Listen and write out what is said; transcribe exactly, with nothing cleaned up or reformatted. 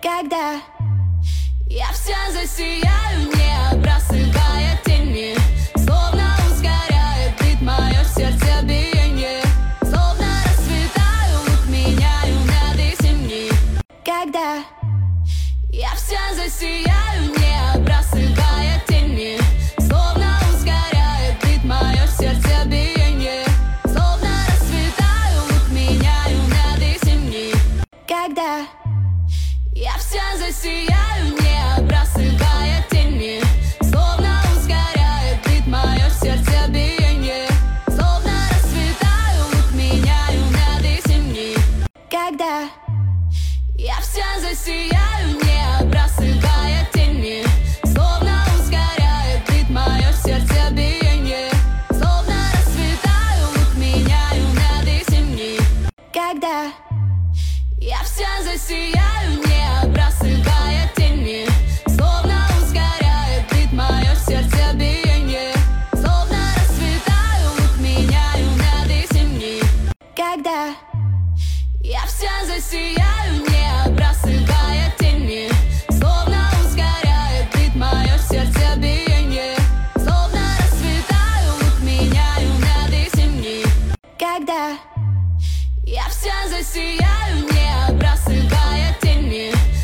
Когда я вся засияю, не бросая тени, словно ускоряет ритм мое сердцебиение, словно расцветаю, меняю над зимней. Когда я вся засияю, не бросая тени, словно ускоряет ритм мое сердцебиение, словно расцветаю, меняю над зимней. Когда я вся засияю, не бросая тени, словно ускоряет ритм мое сердцебиение, словно расцветаю, меняю над зимней. Когда я вся засияю, не бросая тени, словно ускоряет ритм мое сердцебиение, словно расцветаю, меняю над зимней. Когда я вся засияю, не бросая тени, словно ускоряет ритм мое сердцебиение, словно расцветаю, меняю над зимней. Когда я вся засияю, не бросая тени, словно ускоряет ритм мое сердцебиение, словно расцветаю, меняю над зимней. Когда я вся засияю, не бросая тени,